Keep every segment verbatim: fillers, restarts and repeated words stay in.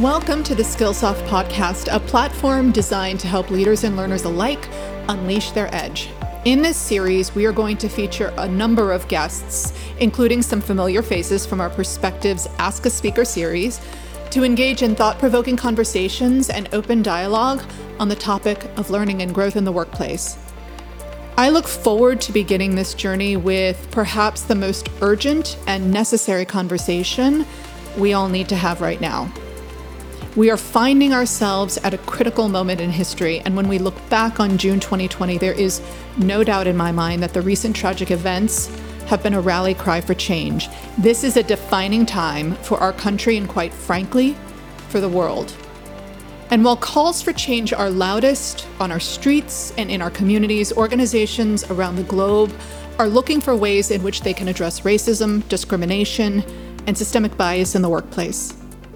Welcome to the Skillsoft podcast, a platform designed to help leaders and learners alike unleash their edge. In this series, we are going to feature a number of guests, including some familiar faces from our Perspectives Ask a Speaker series, to engage in thought-provoking conversations and open dialogue on the topic of learning and growth in the workplace. I look forward to beginning this journey with perhaps the most urgent and necessary conversation we all need to have right now. We are finding ourselves at a critical moment in history, and when we look back on June twenty twenty, there is no doubt in my mind that the recent tragic events have been a rally cry for change. This is a defining time for our country and, quite frankly, for the world. And while calls for change are loudest on our streets and in our communities, organizations around the globe are looking for ways in which they can address racism, discrimination, and systemic bias in the workplace.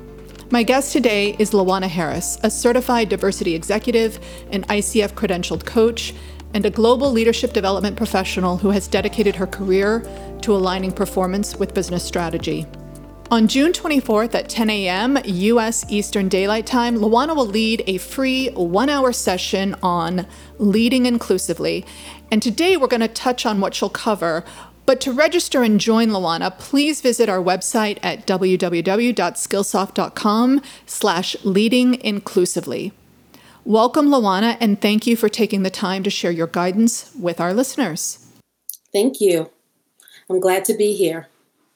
My guest today is Lawana Harris, a certified diversity executive, an I C F credentialed coach, and a global leadership development professional who has dedicated her career to aligning performance with business strategy. On June twenty-fourth at ten a.m. U S Eastern Daylight Time, Lawana will lead a free one-hour session on leading inclusively. And today we're going to touch on what she'll cover. But to register and join Lawana, please visit our website at w w w dot skillsoft dot com slash leading inclusively. Welcome, Lawana, and thank you for taking the time to share your guidance with our listeners. Thank you. I'm glad to be here.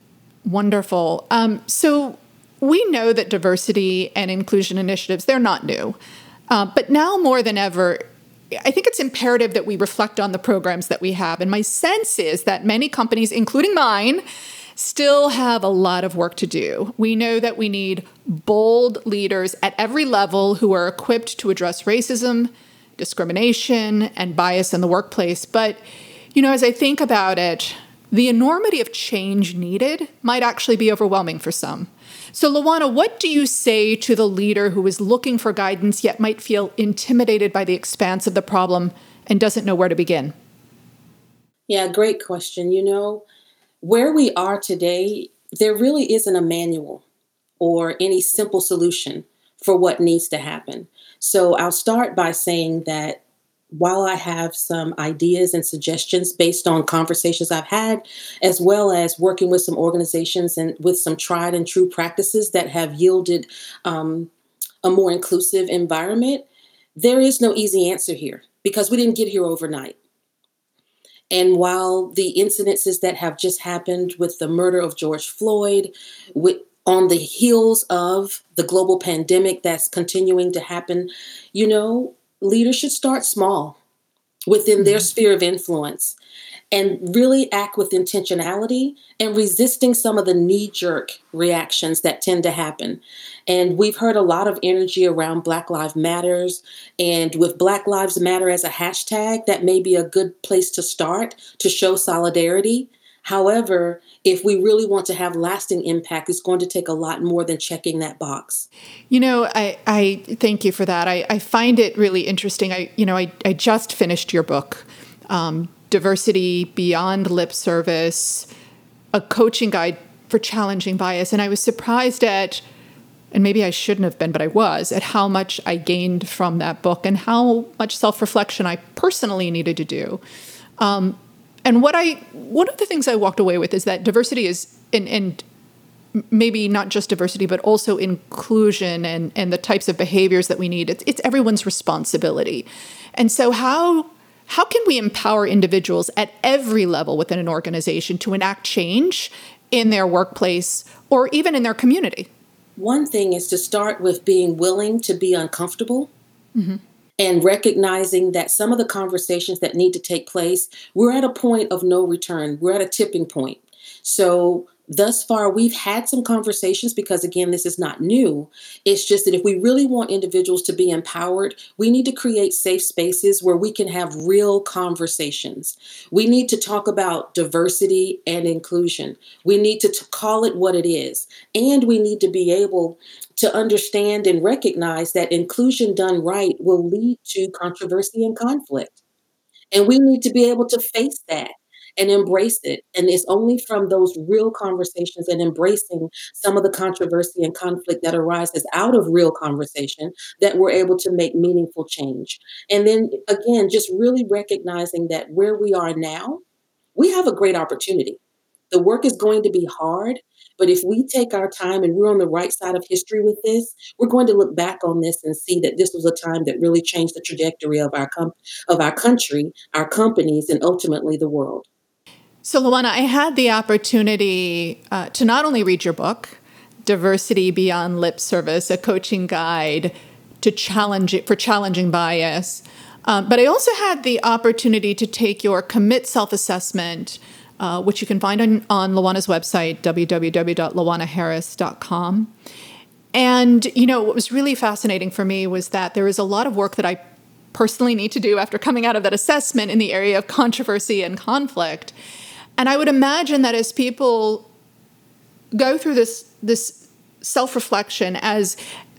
Wonderful. Um, so we know that diversity and inclusion initiatives, they're not new. Uh, but now more than ever, I think it's imperative that we reflect on the programs that we have. And my sense is that many companies, including mine, still have a lot of work to do. We know that we need bold leaders at every level who are equipped to address racism, discrimination, and bias in the workplace. But, you know, as I think about it, the enormity of change needed might actually be overwhelming for some. So, Lawana, what do you say to the leader who is looking for guidance yet might feel intimidated by the expanse of the problem and doesn't know where to begin? Yeah, great question. You know, where we are today, there really isn't a manual or any simple solution for what needs to happen. So I'll start by saying that while I have some ideas and suggestions based on conversations I've had, as well as working with some organizations and with some tried and true practices that have yielded um, a more inclusive environment, there is no easy answer here because we didn't get here overnight. And while the incidences that have just happened with the murder of George Floyd, with, on the heels of the global pandemic that's continuing to happen, you know, leaders should start small within their sphere of influence and really act with intentionality and resisting some of the knee-jerk reactions that tend to happen. And we've heard a lot of energy around Black Lives Matters, and with Black Lives Matter as a hashtag, that may be a good place to start to show solidarity. However, if we really want to have lasting impact, it's going to take a lot more than checking that box. You know, I, I thank you for that. I, I find it really interesting. I, you know, I, I just finished your book, um, Diversity Beyond Lip Service, a coaching guide for challenging bias. And I was surprised at, and maybe I shouldn't have been, but I was, at how much I gained from that book and how much self-reflection I personally needed to do. Um, And what I, one of the things I walked away with is that diversity is, and, and maybe not just diversity, but also inclusion and, and the types of behaviors that we need. It's, it's everyone's responsibility. And so how, how can we empower individuals at every level within an organization to enact change in their workplace or even in their community? One thing is to start with being willing to be uncomfortable. Mm-hmm. And recognizing that some of the conversations that need to take place, we're at a point of no return. We're at a tipping point. So thus far, we've had some conversations because, again, this is not new. It's just that if we really want individuals to be empowered, we need to create safe spaces where we can have real conversations. We need to talk about diversity and inclusion. We need to t- call it what it is. And we need to be able to understand and recognize that inclusion done right will lead to controversy and conflict. And we need to be able to face that and embrace it. And it's only from those real conversations and embracing some of the controversy and conflict that arises out of real conversation that we're able to make meaningful change. And then again, just really recognizing that where we are now, we have a great opportunity. The work is going to be hard, but if we take our time and we're on the right side of history with this, we're going to look back on this and see that this was a time that really changed the trajectory of our com- of our country, our companies, and ultimately the world. So, Luana, I had the opportunity uh, to not only read your book, Diversity Beyond Lip Service, a coaching guide to challenge it for challenging bias, um, but I also had the opportunity to take your Commit self-assessment, uh, which you can find on, on Luana's website, w w w dot luana harris dot com. And, you know, what was really fascinating for me was that there is a lot of work that I personally need to do after coming out of that assessment in the area of controversy and conflict. And I would imagine that as people go through this this self-reflection, as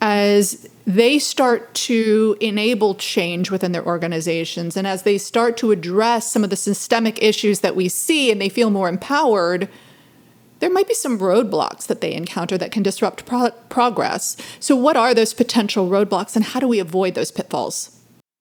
as they start to enable change within their organizations, and as they start to address some of the systemic issues that we see and they feel more empowered, there might be some roadblocks that they encounter that can disrupt pro- progress. So what are those potential roadblocks, and how do we avoid those pitfalls?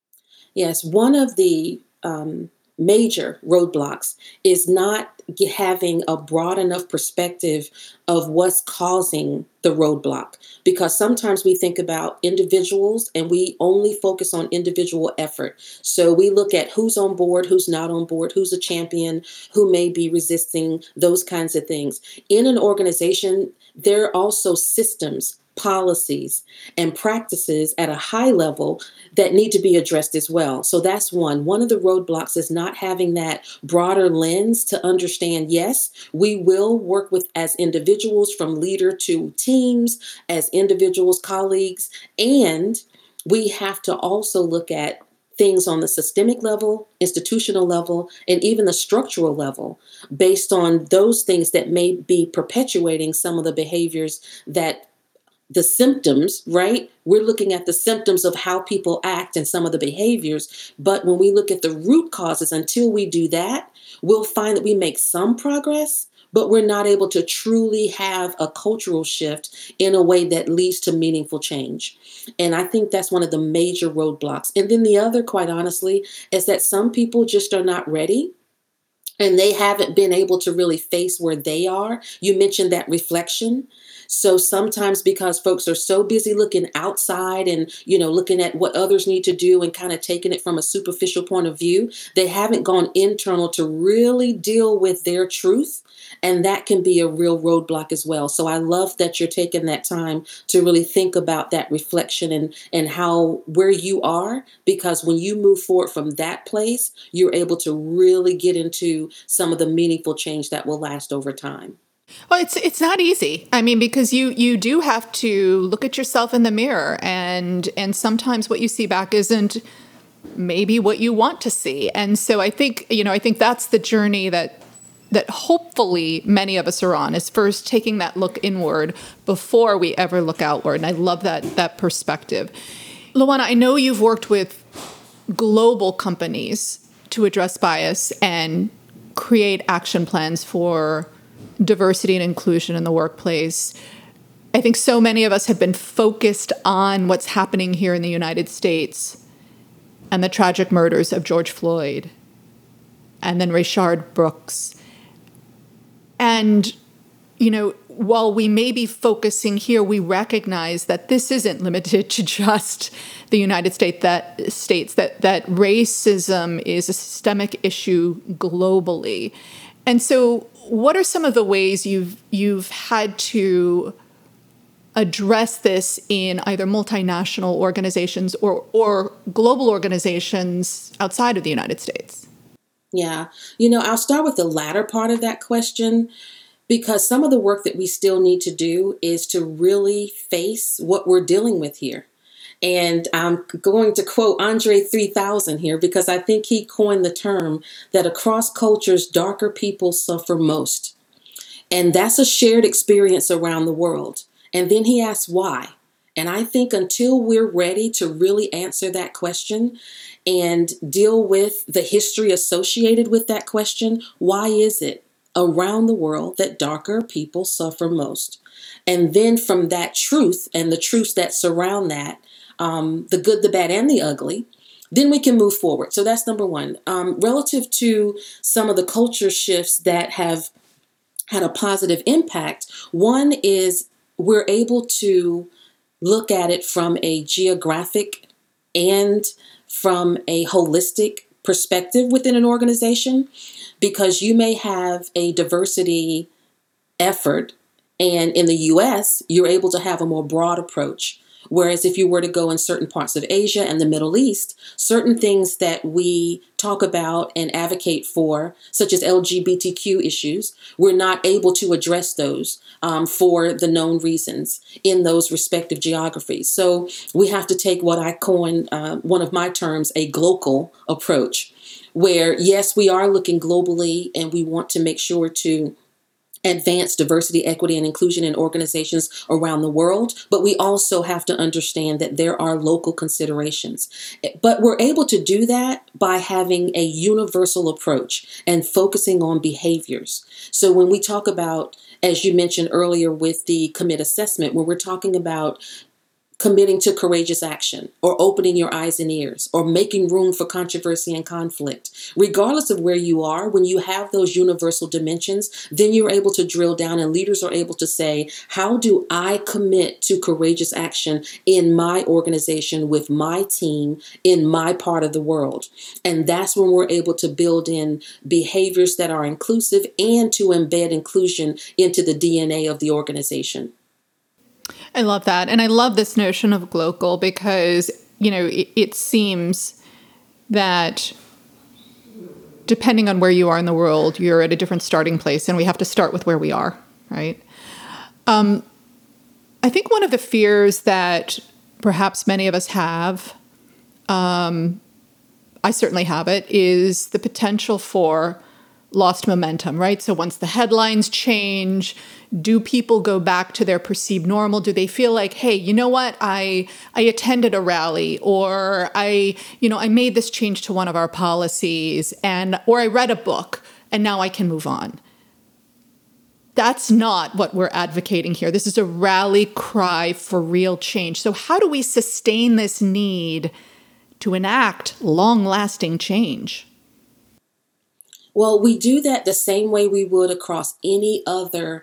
Yes, one of the um, major roadblocks is not ge- having a broad enough perspective of what's causing the roadblock. Because sometimes we think about individuals and we only focus on individual effort. So we look at who's on board, who's not on board, who's a champion, who may be resisting, those kinds of things. In an organization, there are also systems, policies, and practices at a high level that need to be addressed as well. So that's one. One of the roadblocks is not having that broader lens to understand, yes, we will work with as individuals from leader to teams, as individuals, colleagues, and we have to also look at things on the systemic level, institutional level, and even the structural level based on those things that may be perpetuating some of the behaviors that the symptoms, right? We're looking at the symptoms of how people act and some of the behaviors. But when we look at the root causes, until we do that, we'll find that we make some progress, but we're not able to truly have a cultural shift in a way that leads to meaningful change. And I think that's one of the major roadblocks. And then the other, quite honestly, is that some people just are not ready. And they haven't been able to really face where they are. You mentioned that reflection. So sometimes because folks are so busy looking outside and, you know, looking at what others need to do and kind of taking it from a superficial point of view, they haven't gone internal to really deal with their truth. And that can be a real roadblock as well. So I love that you're taking that time to really think about that reflection and, and how, where you are, because when you move forward from that place, you're able to really get into some of the meaningful change that will last over time. Well, it's it's not easy. I mean, because you you do have to look at yourself in the mirror, and and sometimes what you see back isn't maybe what you want to see. And so I think, you know, I think that's the journey that that hopefully many of us are on, is first taking that look inward before we ever look outward. And I love that that perspective. Luana, I know you've worked with global companies to address bias and create action plans for diversity and inclusion in the workplace. I think so many of us have been focused on what's happening here in the United States and the tragic murders of George Floyd and then Rayshard Brooks. And, you know, while we may be focusing here, we recognize that this isn't limited to just the United States, that states that, that racism is a systemic issue globally. And so what are some of the ways you've you've had to address this in either multinational organizations or, or global organizations outside of the United States? Yeah. You know, I'll start with the latter part of that question, because some of the work that we still need to do is to really face what we're dealing with here. And I'm going to quote Andre three thousand here, because I think he coined the term that across cultures, darker people suffer most. And that's a shared experience around the world. And then he asks why. And I think until we're ready to really answer that question and deal with the history associated with that question, why is it around the world that darker people suffer most? And then from that truth and the truths that surround that, um, the good, the bad, and the ugly, then we can move forward. So that's number one. Um, relative to some of the culture shifts that have had a positive impact, one is we're able to look at it from a geographic and from a holistic perspective within an organization, because you may have a diversity effort, and in the U S, you're able to have a more broad approach. Whereas if you were to go in certain parts of Asia and the Middle East, certain things that we talk about and advocate for, such as L G B T Q issues, we're not able to address those um, for the known reasons in those respective geographies. So we have to take what I coin, uh, one of my terms, a global approach, where yes, we are looking globally and we want to make sure to advance diversity, equity, and inclusion in organizations around the world. But we also have to understand that there are local considerations. But we're able to do that by having a universal approach and focusing on behaviors. So when we talk about, as you mentioned earlier with the commit assessment, when we're talking about committing to courageous action, or opening your eyes and ears, or making room for controversy and conflict. Regardless of where you are, when you have those universal dimensions, then you're able to drill down, and leaders are able to say, how do I commit to courageous action in my organization, with my team, in my part of the world? And that's when we're able to build in behaviors that are inclusive and to embed inclusion into the D N A of the organization. I love that. And I love this notion of global because, you know, it, it seems that depending on where you are in the world, you're at a different starting place, and we have to start with where we are, right? Um, I think one of the fears that perhaps many of us have, um, I certainly have it, is the potential for lost momentum, right? So once the headlines change, do people go back to their perceived normal? Do they feel like, hey, you know what? I I attended a rally, or I, you know, I made this change to one of our policies, and or I read a book and now I can move on. That's not what we're advocating here. This is a rally cry for real change. So how do we sustain this need to enact long-lasting change? Well, we do that the same way we would across any other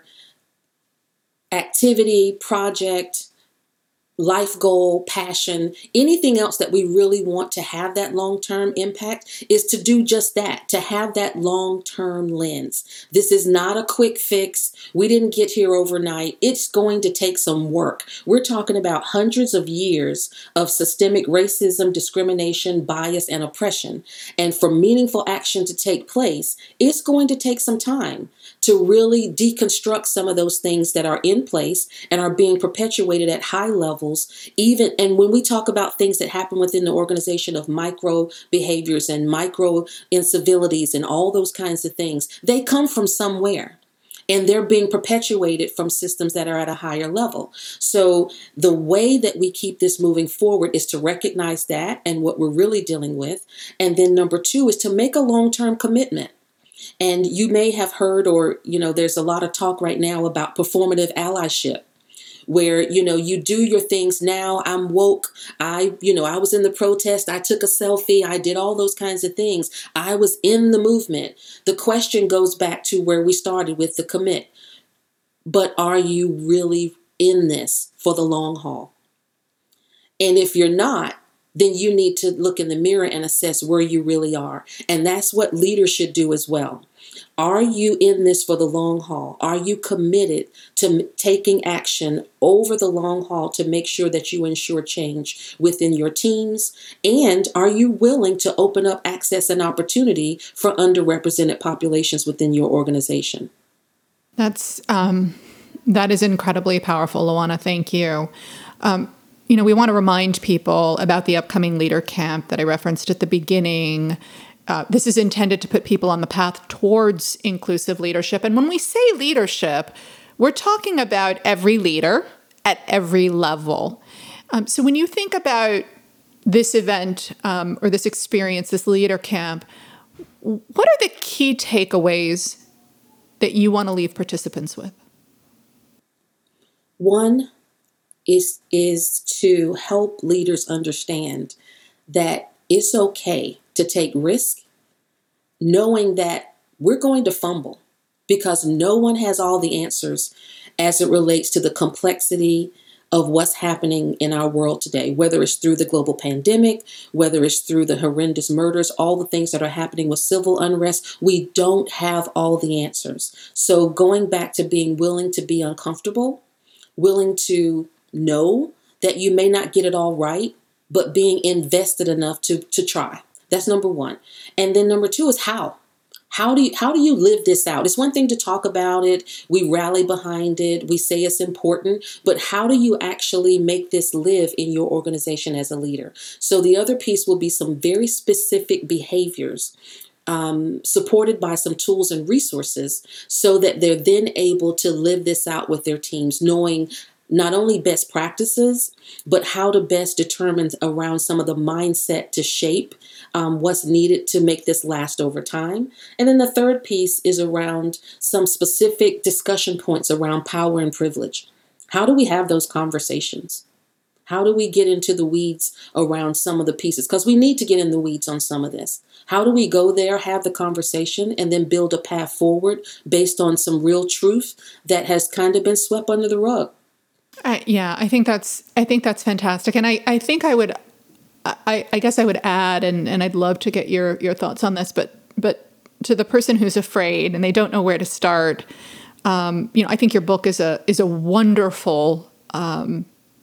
activity, project, life goal, passion, anything else that we really want to have that long-term impact, is to do just that, to have that long-term lens. This is not a quick fix. We didn't get here overnight. It's going to take some work. We're talking about hundreds of years of systemic racism, discrimination, bias, and oppression. And for meaningful action to take place, it's going to take some time to really deconstruct some of those things that are in place and are being perpetuated at high levels. Even, and when we talk about things that happen within the organization of micro behaviors and micro incivilities and all those kinds of things, they come from somewhere. And they're being perpetuated from systems that are at a higher level. So the way that we keep this moving forward is to recognize that and what we're really dealing with. And then number two is to make a long-term commitment. And you may have heard, or, you know, there's a lot of talk right now about performative allyship, where, you know, you do your things now. I'm woke. I, you know, I was in the protest. I took a selfie. I did all those kinds of things. I was in the movement. The question goes back to where we started with the commit. But are you really in this for the long haul? And if you're not, then you need to look in the mirror and assess where you really are. And that's what leaders should do as well. Are you in this for the long haul? Are you committed to m- taking action over the long haul to make sure that you ensure change within your teams? And are you willing to open up access and opportunity for underrepresented populations within your organization? That's um, that is incredibly powerful, Luana. Thank you. Um, you know, we want to remind people about the upcoming Leader Camp that I referenced at the beginning. Uh, this is intended to put people on the path towards inclusive leadership. And when we say leadership, we're talking about every leader at every level. Um, so when you think about this event um, or this experience, this leader camp, what are the key takeaways that you want to leave participants with? One is, is to help leaders understand that it's okay to take risk, knowing that we're going to fumble because no one has all the answers as it relates to the complexity of what's happening in our world today, whether it's through the global pandemic, whether it's through the horrendous murders, all the things that are happening with civil unrest. We don't have all the answers. So going back to being willing to be uncomfortable, willing to know that you may not get it all right, but being invested enough to, to try. That's number one. And then number two is how. How do you, how do you live this out? It's one thing to talk about it. We rally behind it. We say it's important. But how do you actually make this live in your organization as a leader? So the other piece will be some very specific behaviors um, supported by some tools and resources so that they're then able to live this out with their teams, knowing not only best practices, but how to best determine around some of the mindset to shape um, what's needed to make this last over time. And then the third piece is around some specific discussion points around power and privilege. How do we have those conversations? How do we get into the weeds around some of the pieces? Because we need to get in the weeds on some of this. How do we go there, have the conversation, and then build a path forward based on some real truth that has kind of been swept under the rug? Uh, yeah, I think that's I think that's fantastic, and I, I think I would, I, I guess I would add, and, and I'd love to get your your thoughts on this, but but to the person who's afraid and they don't know where to start, um, you know, I think your book is a is a wonderful um,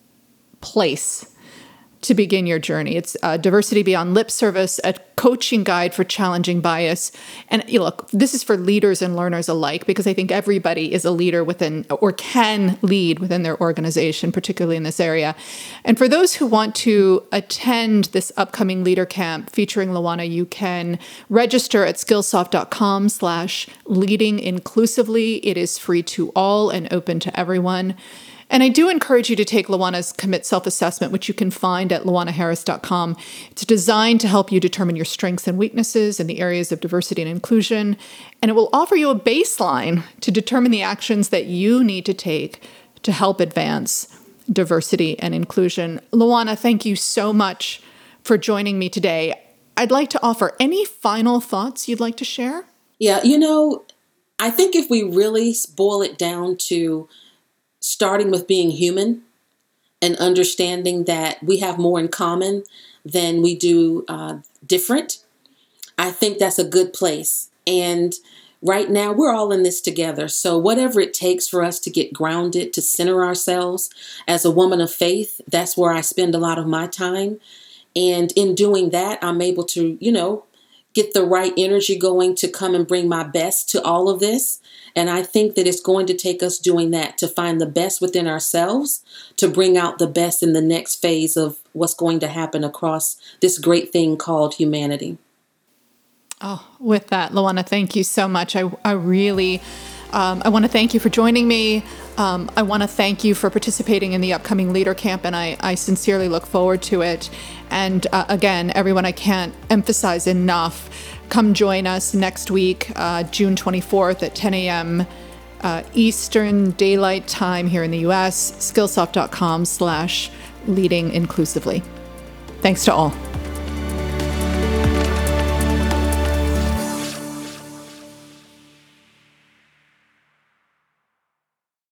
place to begin your journey. It's uh, Diversity Beyond Lip Service, a coaching guide for challenging bias. And you know, look, this is for leaders and learners alike, because I think everybody is a leader within or can lead within their organization, particularly in this area. And for those who want to attend this upcoming leader camp featuring Luana, you can register at skillsoft.com slash leading inclusively. It is free to all and open to everyone. And I do encourage you to take Luana's Commit Self-Assessment, which you can find at luana harris dot com. It's designed to help you determine your strengths and weaknesses in the areas of diversity and inclusion, and it will offer you a baseline to determine the actions that you need to take to help advance diversity and inclusion. Luana, thank you so much for joining me today. I'd like to offer any final thoughts you'd like to share? Yeah, you know, I think if we really boil it down to starting with being human and understanding that we have more in common than we do uh, different, I think that's a good place. And right now, we're all in this together. So whatever it takes for us to get grounded, to center ourselves as a woman of faith, that's where I spend a lot of my time. And in doing that, I'm able to, you know, get the right energy going to come and bring my best to all of this. And I think that it's going to take us doing that to find the best within ourselves, to bring out the best in the next phase of what's going to happen across this great thing called humanity. Oh, with that, Luana, thank you so much. I, I really, um, I want to thank you for joining me. Um, I want to thank you for participating in the upcoming Leader Camp, and I, I sincerely look forward to it. And uh, again, everyone, I can't emphasize enough, come join us next week, uh, June twenty-fourth at ten a.m. Uh, Eastern Daylight Time here in the U S, skillsoft.com slash leading inclusively. Thanks to all.